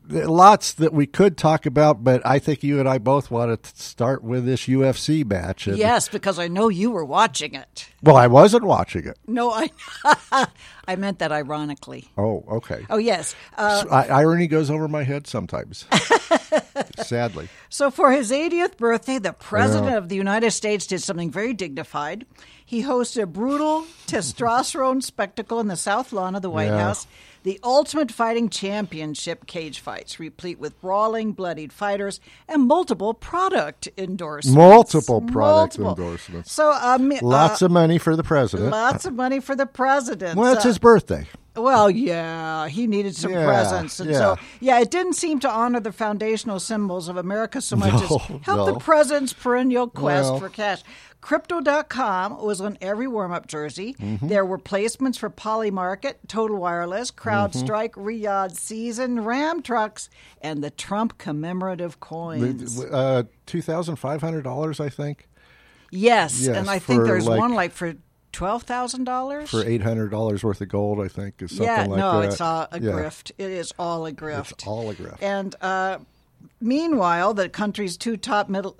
lots that we could talk about, but I think you and I both want to start with this UFC match. And, yes, because I know you were watching it. Well, I wasn't watching it. No, I meant that ironically. Oh, okay. Oh, yes. Irony goes over my head sometimes, sadly. So for his 80th birthday, the President of the United States did something very dignified. He hosted a brutal testosterone spectacle in the South Lawn of the White House. The Ultimate Fighting Championship cage fights, replete with brawling, bloodied fighters, and multiple product endorsements. Multiple product endorsements. So, lots of money for the president. Lots of money for the president. Well, it's his birthday. Well, yeah, he needed some presents. And so, it didn't seem to honor the foundational symbols of America so much as help the president's perennial quest for cash. Crypto.com was on every warm-up jersey. Mm-hmm. There were placements for Polymarket, Total Wireless, CrowdStrike, Riyadh Season, Ram trucks, and the Trump commemorative coins. $2,500, I think. Yes, and I think there's one for $12,000? For $800 worth of gold, I think, is something like that. It's all a grift. It is all a grift. It's all a grift. And meanwhile, the country's top Middle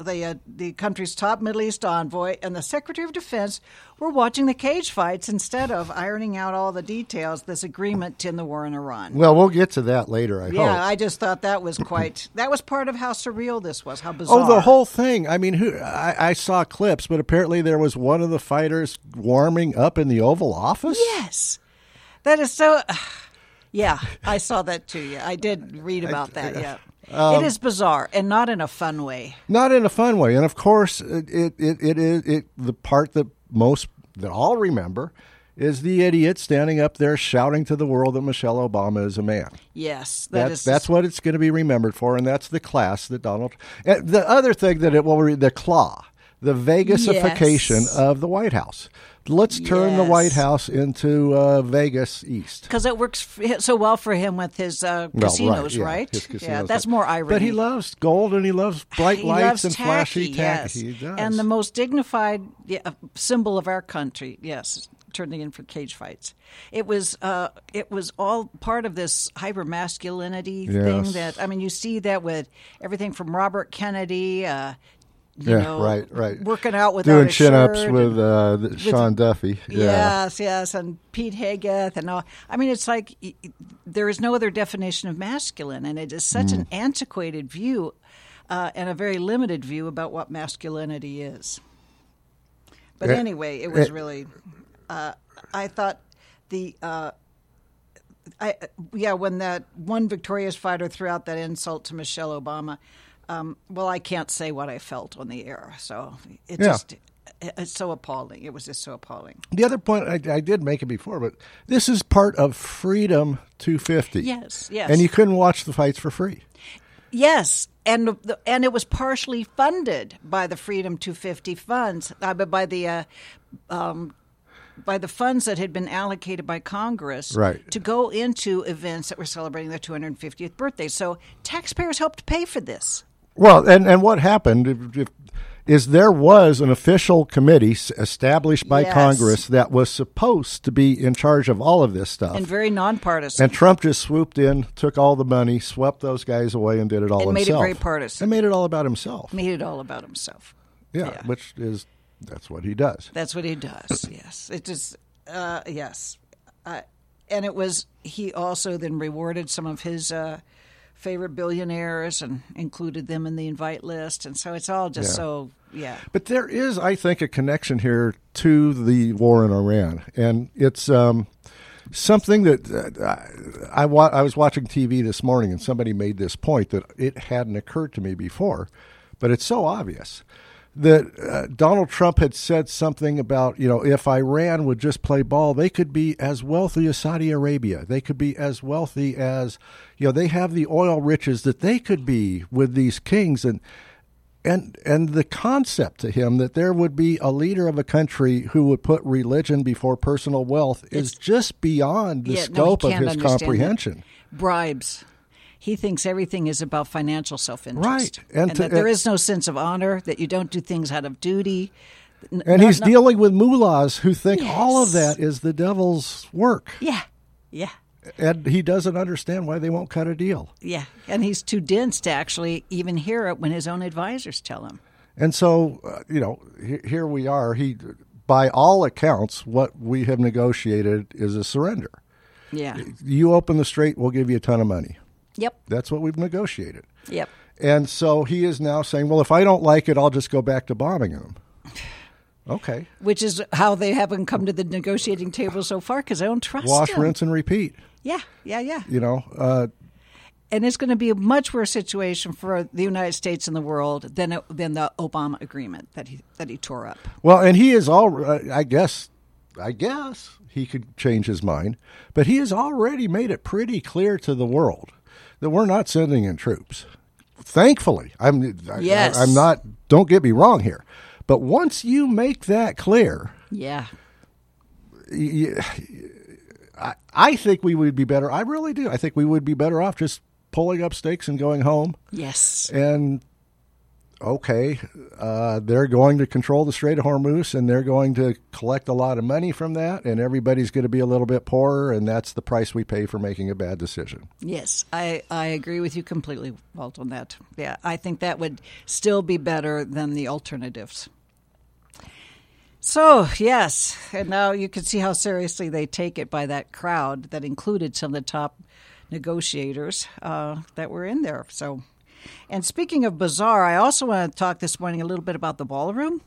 East envoy and the Secretary of Defense were watching the cage fights instead of ironing out all the details of this agreement to end the war in Iran. Well, we'll get to that later, I hope. Yeah, I just thought that was that was part of how surreal this was, how bizarre. Oh, the whole thing. I mean, I saw clips, but apparently there was one of the fighters warming up in the Oval Office? Yes. That is so... Yeah, I saw that too. Yeah, I did read about that, yeah. It is bizarre, and not in a fun way. Not in a fun way, and of course, it is the part that all remember is the idiot standing up there shouting to the world that Michelle Obama is a man. Yes, that's what it's going to be remembered for, and that's the class that Donald. And the other thing that it will read, the claw, the Vegasification of the White House. Let's turn the White House into Vegas East. Because it works so well for him with his casinos, right? His casinos, yeah, that's more irony. But he loves gold and he loves bright lights and flashy tacky. Yes. He does. And the most dignified symbol of our country, turning in for cage fights. It was all part of this hyper-masculinity thing that, I mean, you see that with everything from Robert Kennedy, right. Working out without doing a shirt. chin-ups with Sean Duffy. Yes, and Pete Hegseth and all. I mean, it's like there is no other definition of masculine, and it is such an antiquated view and a very limited view about what masculinity is. But anyway, it was really. I thought when that one victorious fighter threw out that insult to Michelle Obama. I can't say what I felt on the air, so it's so appalling. It was just so appalling. The other point, I did make it before, but this is part of Freedom 250. Yes. And you couldn't watch the fights for free. Yes, and it was partially funded by the Freedom 250 funds, by the funds that had been allocated by Congress to go into events that were celebrating their 250th birthday. So taxpayers helped pay for this. Well, and what happened is there was an official committee established by Congress that was supposed to be in charge of all of this stuff. And very nonpartisan. And Trump just swooped in, took all the money, swept those guys away, and did it all himself. And made it very partisan. And made it all about himself. Yeah, which is... That's what he does. That's what he does, yes. It just, yes. And it was, he also then rewarded some of his favorite billionaires and included them in the invite list. And so it's all just But there is, I think, a connection here to the war in Iran. And it's something that I was watching TV this morning and somebody made this point that it hadn't occurred to me before, but it's so obvious. That Donald Trump had said something about, if Iran would just play ball, they could be as wealthy as Saudi Arabia. They could be as wealthy as, they have the oil riches that they could be with these kings. And the concept to him that there would be a leader of a country who would put religion before personal wealth is just beyond the scope of his comprehension. Bribes. He thinks everything is about financial self-interest. Right. And that there is no sense of honor, that you don't do things out of duty. And he's dealing with mullahs who think all of that is the devil's work. Yeah. And he doesn't understand why they won't cut a deal. Yeah, and he's too dense to actually even hear it when his own advisors tell him. And so, here we are. By all accounts, what we have negotiated is a surrender. Yeah. You open the strait, we'll give you a ton of money. Yep. That's what we've negotiated. Yep. And so he is now saying, well, if I don't like it, I'll just go back to bombing them. Okay. Which is how they haven't come to the negotiating table so far, because I don't trust Wash, them. rinse, and repeat. Yeah. And it's going to be a much worse situation for the United States and the world than the Obama agreement that he tore up. Well, and he is I guess he could change his mind, but he has already made it pretty clear to the world that we're not sending in troops. Thankfully, I'm not. Don't get me wrong here, but once you make that clear, yeah. I think we would be better. I really do. I think we would be better off just pulling up stakes and going home. Yes. And, okay, they're going to control the Strait of Hormuz, and they're going to collect a lot of money from that, and everybody's going to be a little bit poorer, and that's the price we pay for making a bad decision. Yes, I agree with you completely, Walt, on that. Yeah, I think that would still be better than the alternatives. So, yes, and now you can see how seriously they take it by that crowd that included some of the top negotiators that were in there. So, and speaking of bizarre, I also want to talk this morning a little bit about the ballroom.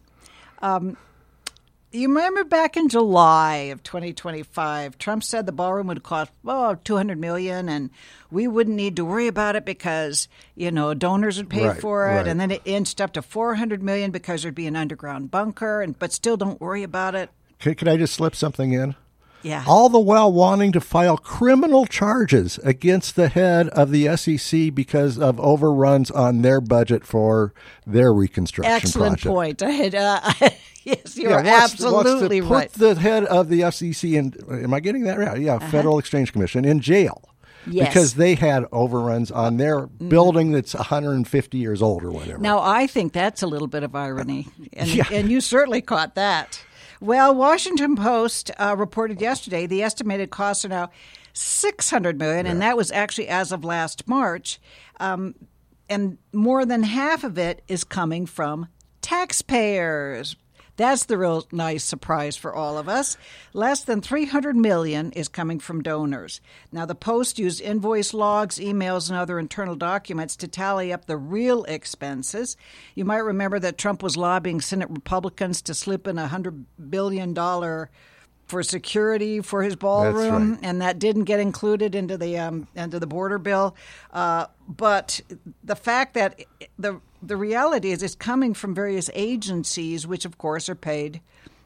You remember back in July of 2025, Trump said the ballroom would cost $200 million, and we wouldn't need to worry about it because donors would pay for it, right. And then it inched up to $400 million because there'd be an underground bunker, but still don't worry about it. Can I just slip something in? Yeah. All the while wanting to file criminal charges against the head of the SEC because of overruns on their budget for their reconstruction Excellent project. point. Yes, you're absolutely wants to put the head of the SEC in, am I getting that right? Yeah, Federal Exchange Commission in jail. Yes. Because they had overruns on their building that's 150 years old or whatever. Now, I think that's a little bit of irony, and you certainly caught that. Well, Washington Post reported yesterday the estimated costs are now $600 million, and that was actually as of last March. And more than half of it is coming from taxpayers. That's the real nice surprise for all of us. Less than $300 million is coming from donors. Now, the Post used invoice logs, emails, and other internal documents to tally up the real expenses. You might remember that Trump was lobbying Senate Republicans to slip in $100 billion for security for his ballroom, right. And that didn't get included into the border bill. But the fact that the reality is it's coming from various agencies, which of course are paid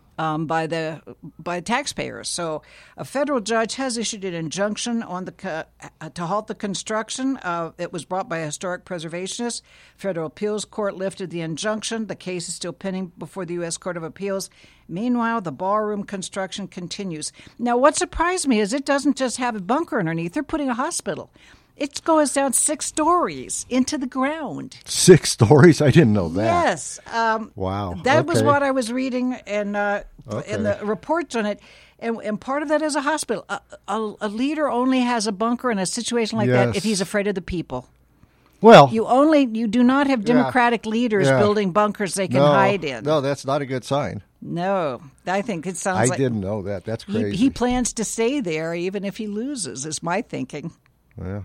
by taxpayers. So a federal judge has issued an injunction on to halt the construction. It was brought by a historic preservationist. Federal Appeals Court lifted the injunction. The case is still pending before the U.S. Court of Appeals. Meanwhile, the ballroom construction continues. Now, what surprised me is it doesn't just have a bunker underneath. They're putting a hospital. It goes down 6 stories into the ground. 6 stories? I didn't know that. Yes. Wow. That was what I was reading in the reports on it. And part of that is a hospital. A leader only has a bunker in a situation like that if he's afraid of the people. Well, you do not have Democratic leaders building bunkers they can hide in. No, that's not a good sign. No, I think it sounds like... I didn't know that. That's crazy. He plans to stay there even if he loses, is my thinking. Yeah.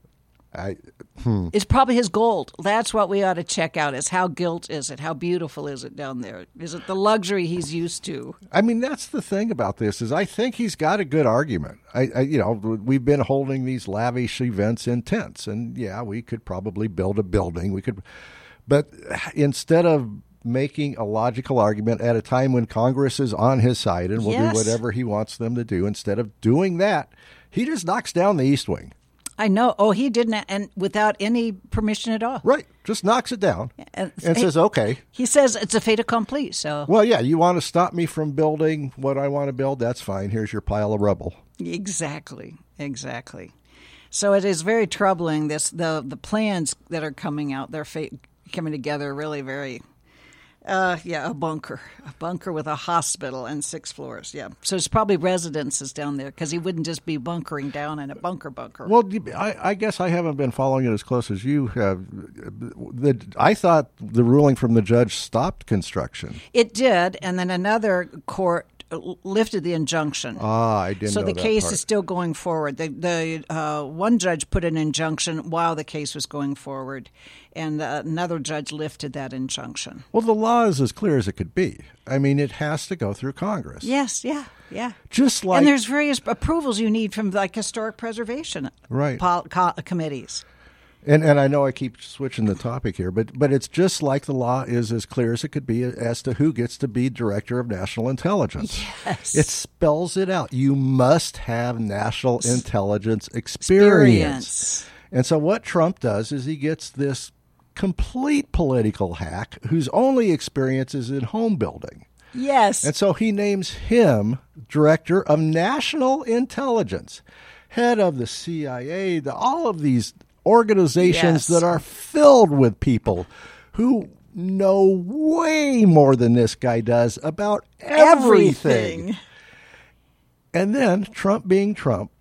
It's probably his gold. That's what we ought to check out, is how gilt is it? How beautiful is it down there? Is it the luxury he's used to? I mean, that's the thing about this, is I think he's got a good argument. We've been holding these lavish events in tents, and we could probably build a building. But instead of making a logical argument at a time when Congress is on his side and will do whatever he wants them to do, instead of doing that, he just knocks down the East Wing. I know. Oh, he didn't, and without any permission at all. Right. Just knocks it down and says, okay. He says it's a fait accompli. So. Well, you want to stop me from building what I want to build? That's fine. Here's your pile of rubble. Exactly. So it is very troubling. The plans that are coming out, they're coming together really very A bunker with a hospital and 6 floors. Yeah, so it's probably residences down there because he wouldn't just be bunkering down in a bunker. Well, I guess I haven't been following it as close as you have. I thought the ruling from the judge stopped construction. It did, and then another court lifted the injunction. I didn't know So the that case part. is still going forward. The one judge put an injunction while the case was going forward, and another judge lifted that injunction. Well, the law is as clear as it could be. I mean, it has to go through Congress. Yes, yeah. Just like, and there's various approvals you need from like historic preservation committees. And I know I keep switching the topic here, but it's just like the law is as clear as it could be as to who gets to be Director of National Intelligence. Yes. It spells it out. You must have national intelligence experience. And so what Trump does is he gets this complete political hack whose only experience is in home building. Yes. And so he names him Director of National Intelligence, head of the CIA, all of these organizations that are filled with people who know way more than this guy does about everything. And then Trump, being Trump,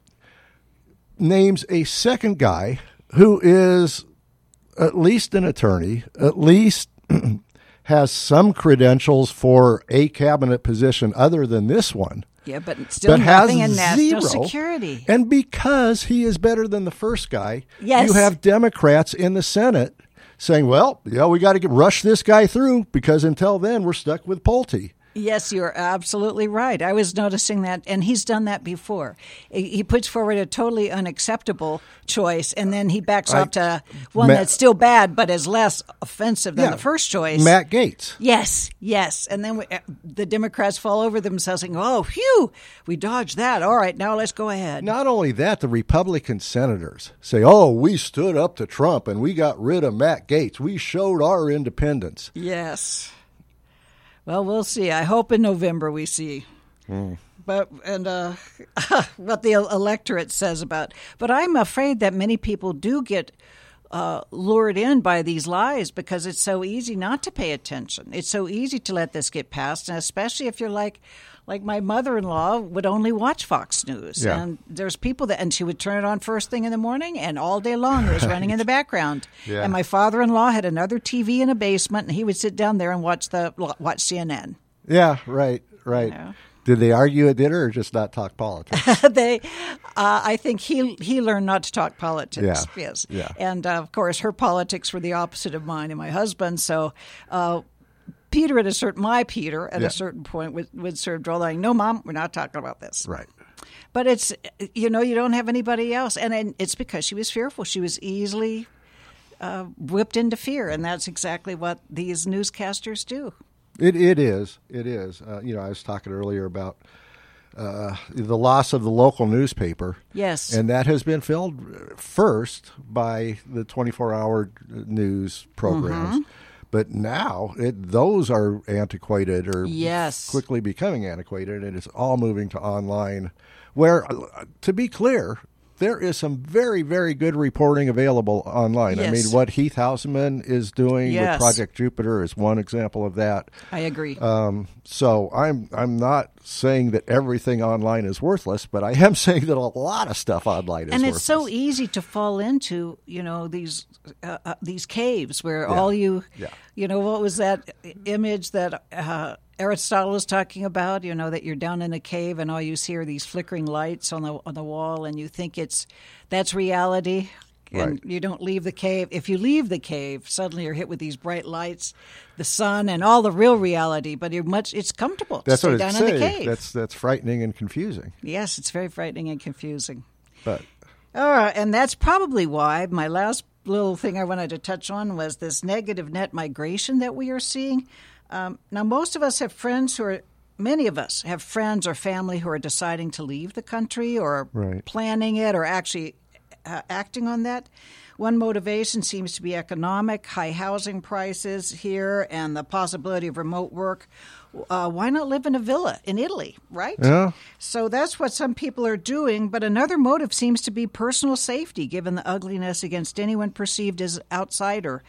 names a second guy who is at least an attorney, at least has some credentials for a cabinet position other than this one. Yeah, but still nothing in national zero. Security. And because he is better than the first guy, Yes. you have Democrats in the Senate saying, well, we got to rush this guy through because until then we're stuck with Pulte. Yes, you're absolutely right. I was noticing that, and he's done that before. He puts forward a totally unacceptable choice, and then he backs off to one that's still bad, but is less offensive than the first choice. Matt Gaetz. Yes. And then the Democrats fall over themselves saying, oh, phew, we dodged that. All right, now let's go ahead. Not only that, the Republican senators say, oh, we stood up to Trump and we got rid of Matt Gaetz. We showed our independence. Yes. Well, we'll see. I hope in November we see. But what the electorate says about. But I'm afraid that many people do get lured in by these lies because it's so easy not to pay attention. It's so easy to let this get past, and especially if you're like my mother-in-law would only watch Fox News. Yeah. And there's people and she would turn it on first thing in the morning, and all day long it was running in the background. Yeah. And my father-in-law had another TV in a basement, and he would sit down there and watch CNN. Yeah, right. You know? Did they argue at dinner or just not talk politics? I think he learned not to talk politics. Yeah. Yes. Yeah. And of course, her politics were the opposite of mine and my husband's. So, Peter at a certain point would sort of draw the line. No, Mom, we're not talking about this. Right. But it's you don't have anybody else, and it's because she was fearful. She was easily whipped into fear, and that's exactly what these newscasters do. It is. I was talking earlier about the loss of the local newspaper. Yes. And that has been filled first by the 24-hour news programs. Mm-hmm. But now those are antiquated or quickly becoming antiquated, and it's all moving to online where, to be clear, there is some very, very good reporting available online. Yes. I mean, what Heath Hausman is doing with Project Jupiter is one example of that. I agree. So I'm not saying that everything online is worthless, but I am saying that a lot of stuff online is worthless. And it's so easy to fall into, these caves where all you, what was that image that Aristotle was talking about, that you're down in a cave and all you see are these flickering lights on the wall, and you think that's reality, and you don't leave the cave. If you leave the cave, suddenly you're hit with these bright lights, the sun, and all the real reality. But it's comfortable to stay down in the cave. That's frightening and confusing. Yes, it's very frightening and confusing. But and that's probably why my last little thing I wanted to touch on was this negative net migration that we are seeing. Now, most of us have friends many of us have friends or family who are deciding to leave the country or planning it or actually acting on that. One motivation seems to be economic, high housing prices here, and the possibility of remote work. Why not live in a villa in Italy, right? Yeah. So that's what some people are doing. But another motive seems to be personal safety, given the ugliness against anyone perceived as outsider.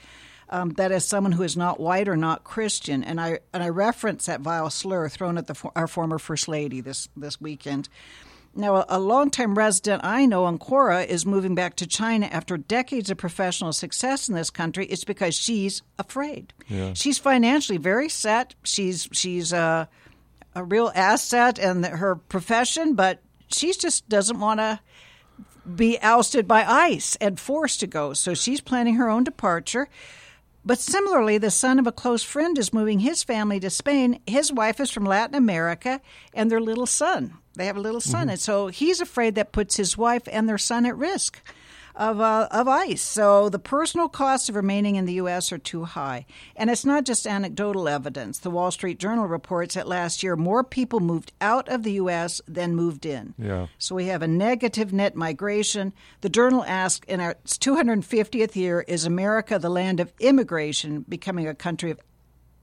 that is someone who is not white or not Christian. And I reference that vile slur thrown at our former First Lady this weekend. Now, a longtime resident I know, Ancora, is moving back to China after decades of professional success in this country. It's because she's afraid. Yeah. She's financially very set. She's a real asset in her profession, but she just doesn't want to be ousted by ICE and forced to go. So she's planning her own departure. But similarly, the son of a close friend is moving his family to Spain. His wife is from Latin America, and their little son. They have a little son, and so he's afraid that puts his wife and their son at risk of ICE. So the personal costs of remaining in the U.S. are too high. And it's not just anecdotal evidence. The Wall Street Journal reports that last year more people moved out of the U.S. than moved in. Yeah. So we have a negative net migration. The Journal asks, in its 250th year, is America the land of immigration, becoming a country of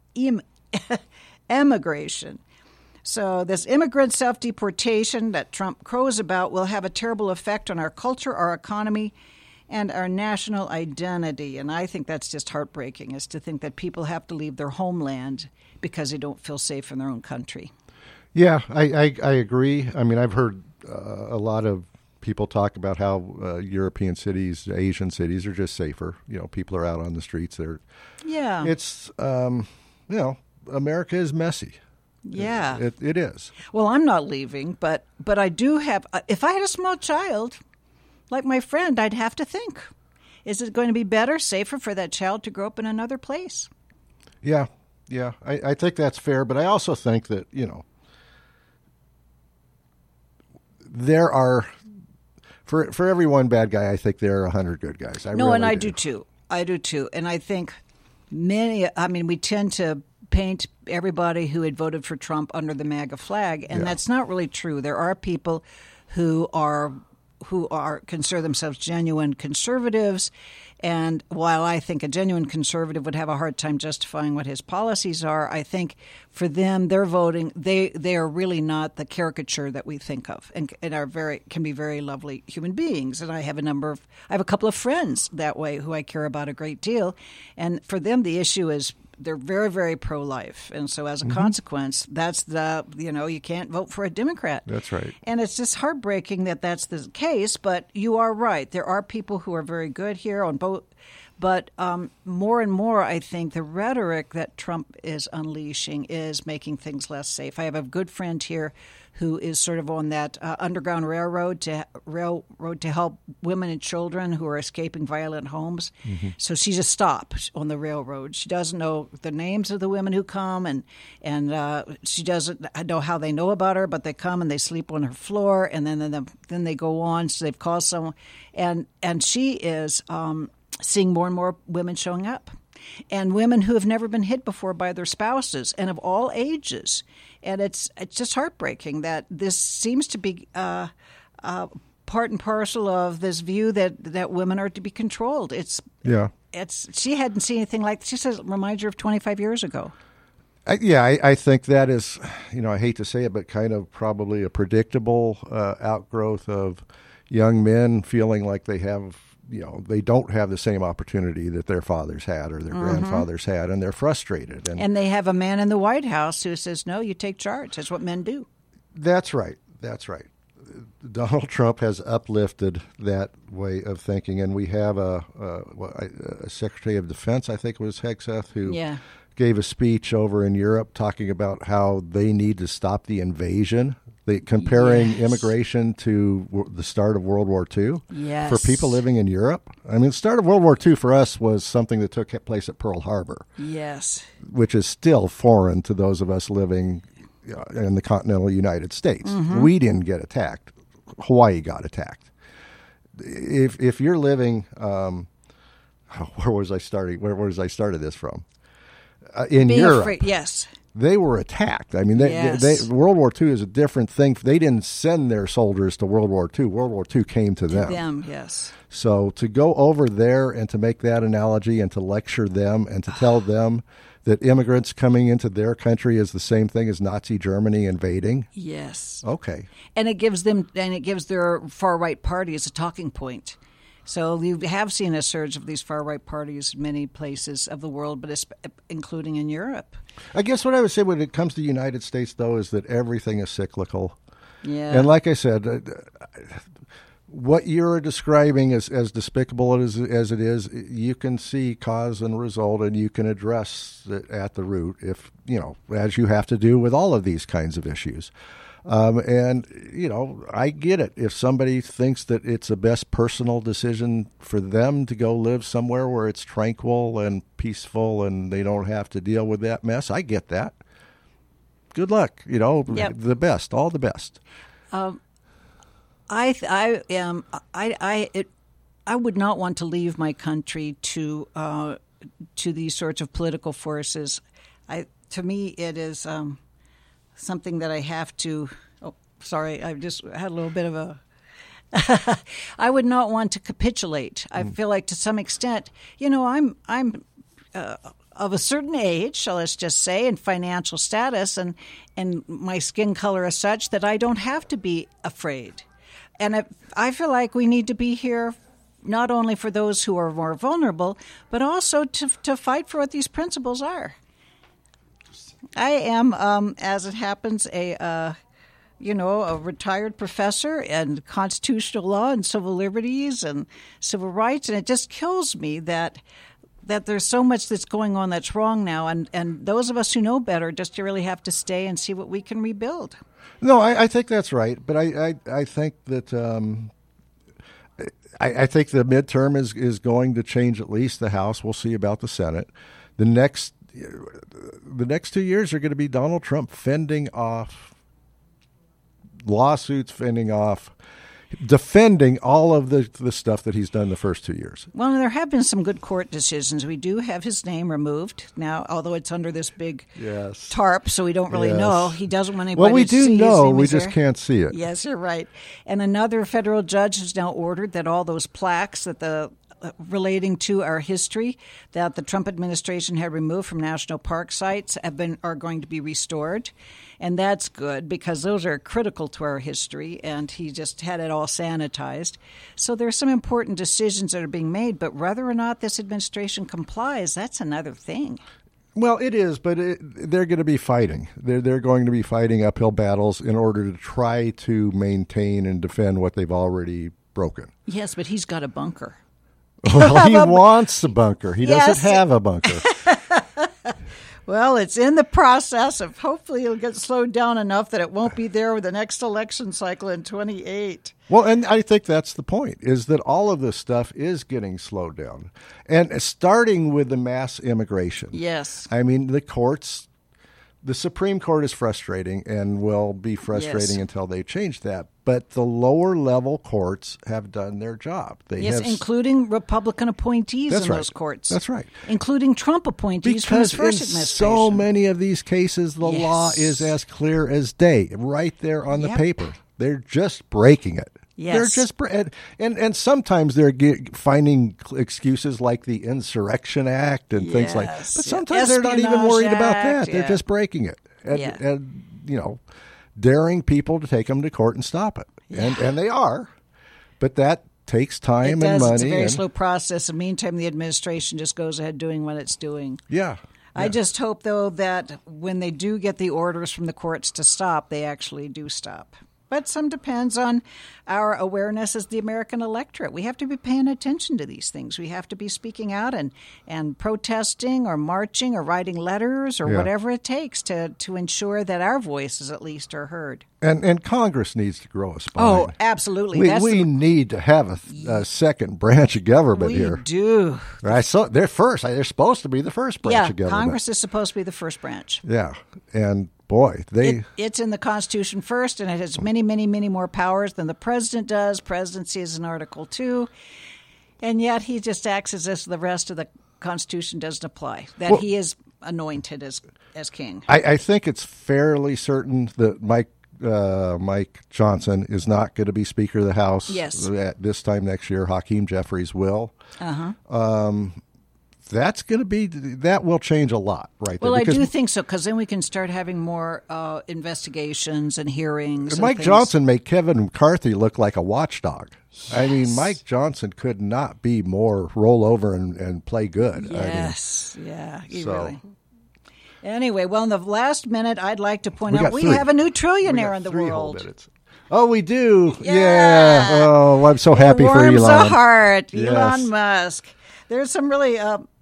emigration? So this immigrant self-deportation that Trump crows about will have a terrible effect on our culture, our economy, and our national identity. And I think that's just heartbreaking, is to think that people have to leave their homeland because they don't feel safe in their own country. Yeah, I agree. I mean, I've heard a lot of people talk about how European cities, Asian cities are just safer. You know, people are out on the streets. It's, America is messy. Yeah. It is. Well, I'm not leaving, but I do have, if I had a small child, like my friend, I'd have to think, is it going to be better, safer for that child to grow up in another place? Yeah. I think that's fair, but I also think that, there are, for every one bad guy, I think there are 100 good guys. I do too. I do too. And I think we tend to paint everybody who had voted for Trump under the MAGA flag, and that's not really true. There are people who consider themselves genuine conservatives, and while I think a genuine conservative would have a hard time justifying what his policies are, I think for them, their voting, they are really not the caricature that we think of, and can be very lovely human beings. And I have a couple of friends that way who I care about a great deal, and for them, the issue is they're very, very pro-life. And so as a consequence, that's you can't vote for a Democrat. That's right. And it's just heartbreaking that that's the case, but you are right. There are people who are very good here on both. But more and more, I think the rhetoric that Trump is unleashing is making things less safe. I have a good friend here who is sort of on that underground railroad to help women and children who are escaping violent homes. Mm-hmm. So she's a stop on the railroad. She doesn't know the names of the women who come, and she doesn't know how they know about her, but they come and they sleep on her floor, and then they go on. So they've called someone, and she is seeing more and more women showing up. And women who have never been hit before by their spouses, and of all ages. And it's just heartbreaking that this seems to be part and parcel of this view that women are to be controlled. She hadn't seen anything like this. She says it reminds her of 25 years ago. I think that is, I hate to say it, but kind of probably a predictable outgrowth of young men feeling like they have, they don't have the same opportunity that their fathers had or their grandfathers had, and they're frustrated. And they have a man in the White House who says, no, you take charge. That's what men do. That's right. Donald Trump has uplifted that way of thinking, and we have a Secretary of Defense, I think it was Hegseth, who gave a speech over in Europe talking about how they need to stop the invasion. Comparing immigration to the start of World War II for people living in Europe. I mean, the start of World War II for us was something that took place at Pearl Harbor. Yes. Which is still foreign to those of us living in the continental United States. Mm-hmm. We didn't get attacked. Hawaii got attacked. If you're living, where was I starting this from? In Being Europe. Afraid, yes. They were attacked. I mean, World War II is a different thing. They didn't send their soldiers to World War II. World War II came to them. Yes. So to go over there and to make that analogy and to lecture them and to tell them that immigrants coming into their country is the same thing as Nazi Germany invading. Yes. Okay. And it gives their far right party as a talking point. So you have seen a surge of these far-right parties in many places of the world, but including in Europe. I guess what I would say when it comes to the United States, though, is that everything is cyclical. Yeah. And like I said, what you're describing as despicable as it is, you can see cause and result, and you can address it at the root, if as you have to do with all of these kinds of issues. And I get it. If somebody thinks that it's the best personal decision for them to go live somewhere where it's tranquil and peaceful and they don't have to deal with that mess, I get that. Good luck. Yep. The best, all the best. I would not want to leave my country to these sorts of political forces. To me, it is something that I have to. Oh, sorry, I just had a little bit of a. I would not want to capitulate. I feel like to some extent, I'm of a certain age, so let's just say, and financial status, and my skin color is such that I don't have to be afraid. And I feel like we need to be here not only for those who are more vulnerable, but also to fight for what these principles are. I am, as it happens, a retired professor in constitutional law and civil liberties and civil rights, and it just kills me that there's so much that's going on that's wrong now, and those of us who know better just really have to stay and see what we can rebuild. No, I think that's right, but I think that I think the midterm is going to change at least the House. We'll see about the Senate. The next 2 years are going to be Donald Trump fending off lawsuits, defending all of the stuff that he's done the first 2 years. Well, there have been some good court decisions. We do have his name removed now, although it's under this big tarp, so we don't really know. He doesn't want anybody to see his name. Well, we do know. We just can't see it. Yes, you're right. And another federal judge has now ordered that all those plaques that relating to our history that the Trump administration had removed from national park sites are going to be restored. And that's good because those are critical to our history, and he just had it all sanitized. So there's some important decisions that are being made, but whether or not this administration complies, that's another thing. Well, it is, but they're going to be fighting. They're going to be fighting uphill battles in order to try to maintain and defend what they've already broken. Yes, but he's got a bunker. Well, he wants a bunker. He doesn't have a bunker. Well, it's in the process of hopefully it'll get slowed down enough that it won't be there with the next election cycle in 28. Well, and I think that's the point, is that all of this stuff is getting slowed down. And starting with the mass immigration. Yes. I mean, the Supreme Court is frustrating and will be frustrating until they change that. But the lower level courts have done their job. Including Republican appointees in those courts. That's right. Including Trump appointees from his first administration. So many of these cases, the law is as clear as day, right there on the paper. They're just breaking it. Yes. They're just and sometimes they're finding excuses like the Insurrection Act and things like that. But sometimes they're not even worried about that. They're just breaking it. And daring people to take them to court and stop it. And they are. But that takes time and money. It's a very slow process. In the meantime, the administration just goes ahead doing what it's doing. Yeah. I just hope, though, that when they do get the orders from the courts to stop, they actually do stop. But some depends on our awareness as the American electorate. We have to be paying attention to these things. We have to be speaking out and protesting or marching or writing letters or whatever it takes to ensure that our voices at least are heard. And Congress needs to grow a spine. Oh, absolutely. We need to have a second branch of government here. We do. They're first. They're supposed to be the first branch of government. Congress is supposed to be the first branch. Yeah, and boy, it's in the Constitution first, and it has many, many, many more powers than the president does. Presidency is in Article 2, and yet he just acts as if the rest of the Constitution doesn't apply, that he is anointed as king. I think it's fairly certain that Mike Johnson is not going to be Speaker of the House at this time next year. Hakeem Jeffries will. that's going to be, that will change a lot right there. Well, I do think so, because then we can start having more investigations and hearings. Mike Johnson made Kevin McCarthy look like a watchdog. Yes. I mean, Mike Johnson could not be more roll over and play good. Yes, really. Anyway, well, in the last minute, I'd like to point out we have a new trillionaire in the world. Oh, we do. Yeah. Oh, I'm so happy for Elon. Warms the heart. Elon Musk. There's some really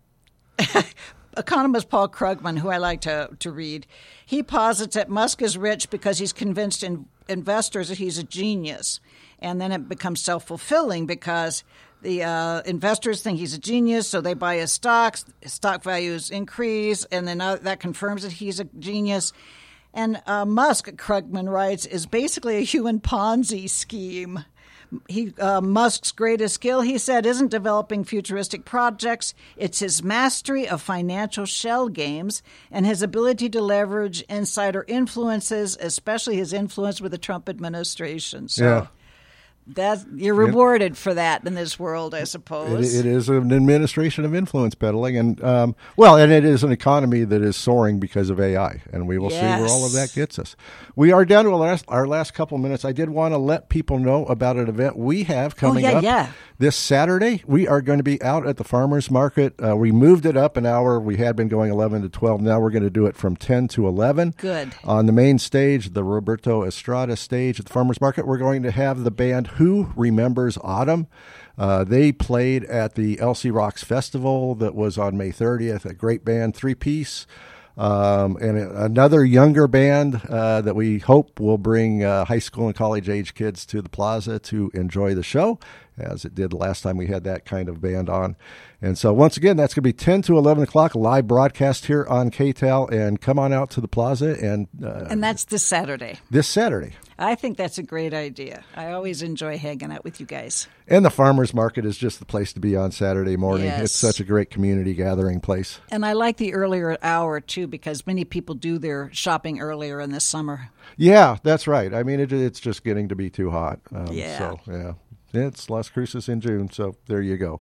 economist Paul Krugman, who I like to read. He posits that Musk is rich because he's convinced investors that he's a genius. And then it becomes self-fulfilling because the investors think he's a genius, so they buy his stocks. His stock values increase, and then that confirms that he's a genius. And Musk, Krugman writes, is basically a human Ponzi scheme. Musk's greatest skill, he said, isn't developing futuristic projects. It's his mastery of financial shell games and his ability to leverage insider influences, especially his influence with the Trump administration. So you're rewarded for that in this world, I suppose. It is an administration of influence peddling, and and it is an economy that is soaring because of AI, and we will see where all of that gets us. We are down to our last couple minutes. I did want to let people know about an event we have coming up this Saturday. We are going to be out at the farmers market. We moved it up an hour. We had been going 11 to 12. Now we're going to do it from 10 to 11. Good. On the main stage, the Roberto Estrada stage at the farmers market, we're going to have the band Who Remembers Autumn. They played at the LC Rocks Festival that was on May 30th. A great band, 3-piece. And another younger band that we hope will bring high school and college age kids to the plaza to enjoy the show, as it did last time we had that kind of band on. And so once again, that's going to be 10 to 11 o'clock, a live broadcast here on KTAL, and come on out to the plaza. And that's this Saturday. This Saturday. I think that's a great idea. I always enjoy hanging out with you guys. And the farmers market is just the place to be on Saturday morning. Yes. It's such a great community gathering place. And I like the earlier hour, too, because many people do their shopping earlier in the summer. Yeah, that's right. I mean, it's just getting to be too hot. So, It's Las Cruces in June, so there you go.